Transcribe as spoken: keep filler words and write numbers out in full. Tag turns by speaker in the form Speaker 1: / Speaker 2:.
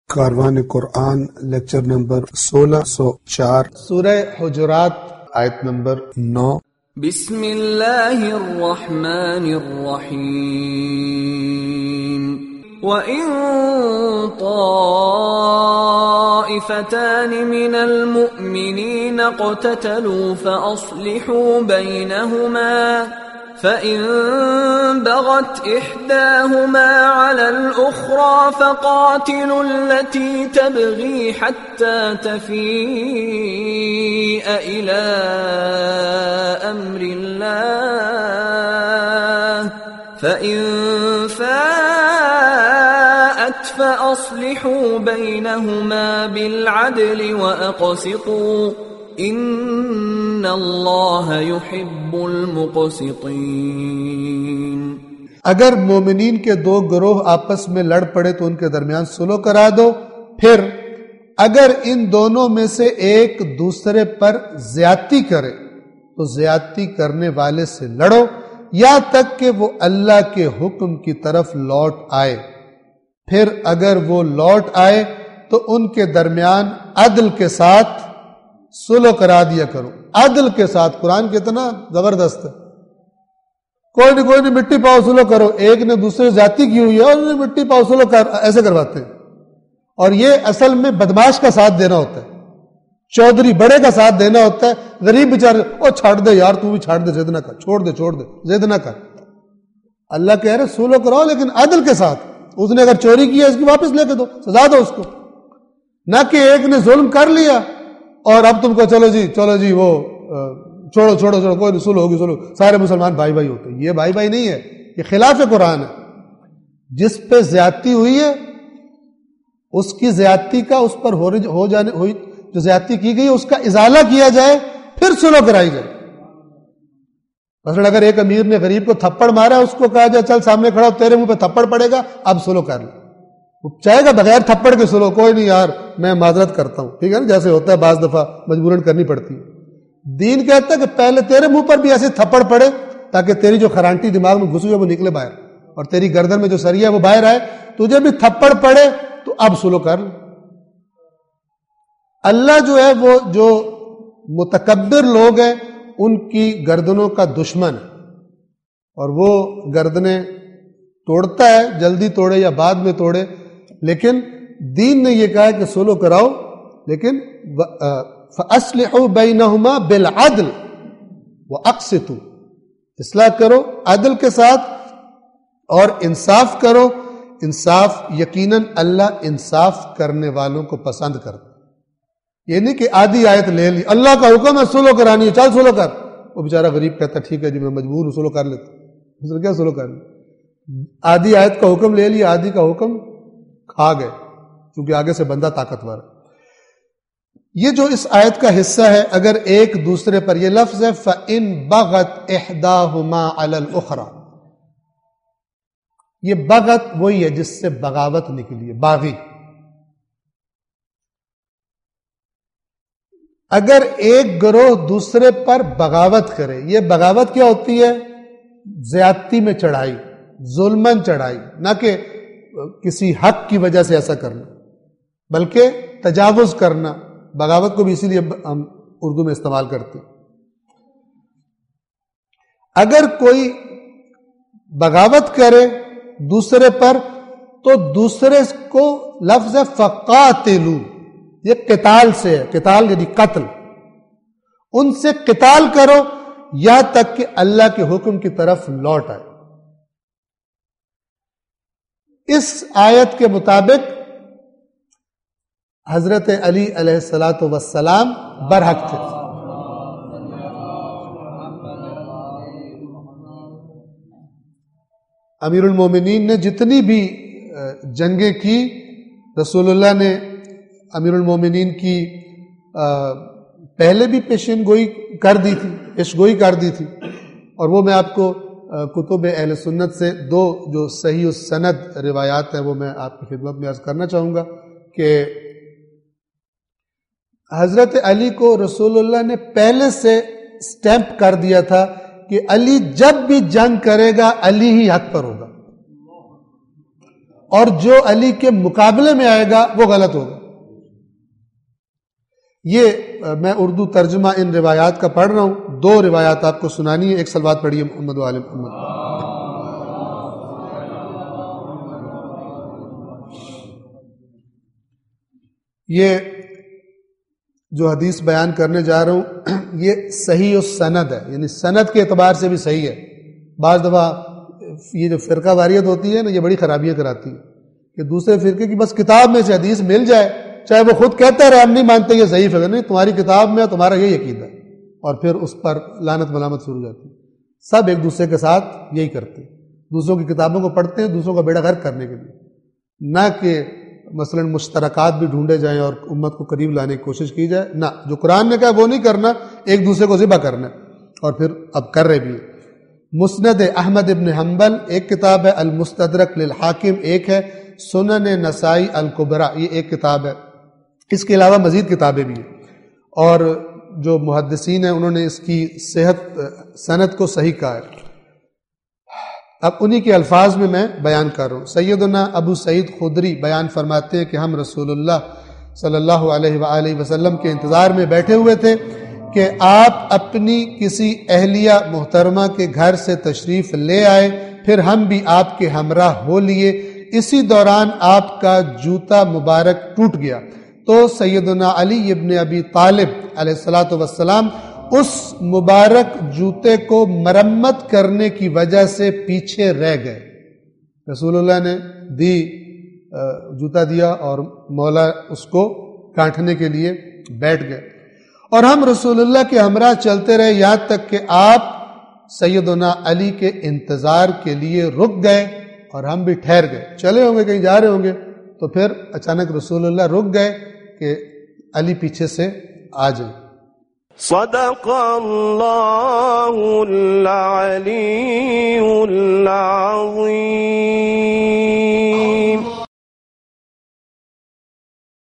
Speaker 1: کاروان قرآن lecture number سولہ سو چار، سورہ حجرات آیت نمبر نو۔
Speaker 2: بسم اللہ الرحمن الرحیم وَإِن طَائِفَتَانِ مِنَ الْمُؤْمِنِينَ اقْتَتَلُوا فَأَصْلِحُوا بَيْنَهُمَا فَإِن بَغَتْ إِحْدَاهُمَا عَلَى الْأُخْرَى فَقَاتِلُوا الَّتِي تَبْغِي حَتَّى تَفِيءَ إِلَى أَمْرِ اللَّهِ فَإِن فَاءَتْ فَأَصْلِحُوا بَيْنَهُمَا بِالْعَدْلِ وَأَقْسِطُوا ان اللہ یحب المقسطین۔
Speaker 3: اگر مومنین کے دو گروہ آپس میں لڑ پڑے تو ان کے درمیان صلح کرا دو، پھر اگر ان دونوں میں سے ایک دوسرے پر زیادتی کرے تو زیادتی کرنے والے سے لڑو یہاں تک کہ وہ اللہ کے حکم کی طرف لوٹ آئے، پھر اگر وہ لوٹ آئے تو ان کے درمیان عدل کے ساتھ صلح کرا دیا کرو۔ عدل کے ساتھ، قرآن کتنا زبردست ہے، کوئی نہیں کوئی نہیں مٹی پاؤ صلح کرو، ایک نے دوسرے زیادتی کی ہوئی ہے اور انہوں نے مٹی پاؤ صلح کر ایسے کرواتے ہیں، اور یہ اصل میں بدماش کا ساتھ دینا ہوتا ہے، چودھری بڑے کا ساتھ دینا ہوتا ہے، غریب بیچارے او چھاڑ دے یار، تو بھی چھاڑ دے، ضد نہ کر، چھوڑ دے چھوڑ دے ضد نہ کر۔ اللہ کہہ رہے صلح کراؤ لیکن عدل کے ساتھ، اس نے اگر چوری کی ہے اس کی واپس لے کے دو، سزا دو اس کو، نہ کہ ایک نے ظلم کر لیا اور اب تم کو چلو جی چلو جی وہ چھوڑو چھوڑو چھوڑو کوئی نہیں، صلح ہوگی صلح، سارے مسلمان بھائی بھائی ہوتے ہیں۔ یہ بھائی بھائی نہیں ہے، یہ خلاف قرآن ہے۔ جس پہ زیادتی ہوئی ہے اس کی زیادتی کا اس پر ہو جانے ہوئی جو زیادتی کی گئی اس کا ازالہ کیا جائے، پھر صلح کرائی جائے۔ مثلا اگر ایک امیر نے غریب کو تھپڑ مارا، اس کو کہا جائے چل سامنے کھڑا ہو، تیرے منہ پہ تھپڑ پڑے گا، اب صلح کر لے، وہ چاہے گا بغیر تھپڑ کے صلح، کوئی نہیں یار میں معذرت کرتا ہوں، ٹھیک ہے نا، جیسے ہوتا ہے بعض دفعہ مجبوراً کرنی پڑتی ہے۔ دین کہتا ہے کہ پہلے تیرے منہ پر بھی ایسے تھپڑ پڑے تاکہ تیری جو خرانٹی دماغ میں گھسی ہے وہ نکلے باہر، اور تیری گردن میں جو سریا ہے وہ باہر آئے، تجھے بھی تھپڑ پڑے تو اب صلح کر لے۔ اللہ جو ہے وہ جو متکبر لوگ ہیں ان کی گردنوں کا دشمن ہے، اور وہ گردنیں توڑتا ہے، جلدی توڑے یا بعد میں توڑے، لیکن دین نے یہ کہا کہ صلح کراؤ، لیکن فَأَصْلِحُوا بَيْنَهُمَا بِالْعَدْلِ وَأَقْسِطُوا، اصلاح کرو عدل کے ساتھ اور انصاف کرو۔ انصاف یقیناً اللہ انصاف کرنے والوں کو پسند کرتا۔ یہ نہیں کہ آدھی آیت لے لی، اللہ کا حکم ہے صلح کرانی ہے چل صلح کر، وہ بیچارہ غریب کہتا ٹھیک ہے جی میں مجبور ہوں صلح کر لیتا، اس نے کیا صلح کر لی؟ آدھی آیت کا حکم لے لی، آدھی کا حکم کھا گئے، کیونکہ آگے سے بندہ طاقتور ہے۔ یہ جو اس آیت کا حصہ ہے، اگر ایک دوسرے پر، یہ لفظ ہے فَإِن بَغَتْ إِحْدَاهُمَا عَلَى الْأُخْرَى، یہ بغت وہی ہے جس سے بغاوت نکلی ہے، باغی۔ اگر ایک گروہ دوسرے پر بغاوت کرے، یہ بغاوت کیا ہوتی ہے؟ زیادتی میں چڑھائی، ظلمن چڑھائی، نہ کہ کسی حق کی وجہ سے ایسا کرنا، بلکہ تجاوز کرنا۔ بغاوت کو بھی اسی لیے ہم اردو میں استعمال کرتے ہیں۔ اگر کوئی بغاوت کرے دوسرے پر تو دوسرے کو لفظ فَقَاتِلُوا، یہ قتال سے ہے، قتال یعنی قتل، ان سے قتال کرو یہاں تک کہ اللہ کے حکم کی طرف لوٹ آئے۔ اس آیت کے مطابق حضرت علی علیہ الصلاۃ والسلام برحق تھے۔ امیر المومنین نے جتنی بھی جنگیں کی، رسول اللہ نے امیر المومنین کی پہلے بھی پیشین گوئی کر دی تھی، پیش گوئی کر دی تھی، اور وہ میں آپ کو کتب اہل سنت سے دو جو صحیح السند روایات ہیں وہ میں آپ کی خدمت میں عرض کرنا چاہوں گا کہ حضرت علی کو رسول اللہ نے پہلے سے سٹیمپ کر دیا تھا کہ علی جب بھی جنگ کرے گا علی ہی حق پر ہوگا، اور جو علی کے مقابلے میں آئے گا وہ غلط ہوگا. یہ میں اردو ترجمہ ان روایات کا پڑھ رہا ہوں. دو روایات آپ کو سنانی ہے. ایک صلوات پڑھیے محمد و آل محمد. یہ جو حدیث بیان کرنے جا رہا ہوں یہ صحیح السند ہے، یعنی سند کے اعتبار سے بھی صحیح ہے. بعض دفعہ یہ جو فرقہ واریت ہوتی ہے نا، یہ بڑی خرابیاں کراتی ہے کہ دوسرے فرقے کی بس کتاب میں سے حدیث مل جائے، چاہے وہ خود کہتا رہے ہم نہیں مانتے یہ ضعیف ہے، نہیں تمہاری کتاب میں تمہارا یہ عقیدہ ہے، اور پھر اس پر لعنت ملامت شروع ہو جاتی ہے. سب ایک دوسرے کے ساتھ یہی کرتے ہیں، دوسروں کی کتابوں کو پڑھتے ہیں دوسروں کا بیڑا غرق کرنے کے لیے، نہ کہ مثلا مشترکات بھی ڈھونڈے جائیں اور امت کو قریب لانے کی کوشش کی جائے. نہ، جو قرآن نے کہا وہ نہیں کرنا، ایک دوسرے کو ذبح کرنا، اور پھر اب کر رہے بھی ہیں. مسند احمد ابن حنبل ایک کتاب ہے، المستدرک للحاکم ایک ہے، سنن نسائی الکبریٰ یہ ایک کتاب ہے. اس کے علاوہ مزید کتابیں بھی ہیں، اور جو محدثین ہیں انہوں نے اس کی صحت سند کو صحیح کہا ہے. اب انہی کے الفاظ میں میں بیان کر رہا ہوں. سیدنا ابو سعید خدری بیان فرماتے ہیں کہ ہم رسول اللہ صلی اللہ علیہ وآلہ وسلم کے انتظار میں بیٹھے ہوئے تھے کہ آپ اپنی کسی اہلیہ محترمہ کے گھر سے تشریف لے آئے، پھر ہم بھی آپ کے ہمراہ ہو لیے. اسی دوران آپ کا جوتا مبارک ٹوٹ گیا تو سیدنا علی ابن ابی طالب علیہ الصلاۃ والسلام اس مبارک جوتے کو مرمت کرنے کی وجہ سے پیچھے رہ گئے. رسول اللہ نے دی جوتا دیا اور مولا اس کو کاٹنے کے لیے بیٹھ گئے، اور ہم رسول اللہ کے ہمراہ چلتے رہے یہاں تک کہ آپ سیدنا علی کے انتظار کے لیے رک گئے اور ہم بھی ٹھہر گئے. چلے ہوں گے کہیں جا رہے ہوں گے تو پھر اچانک رسول اللہ رک گئے کہ علی پیچھے سے آ جائیں.
Speaker 4: صدق اللہ العلی العظیم.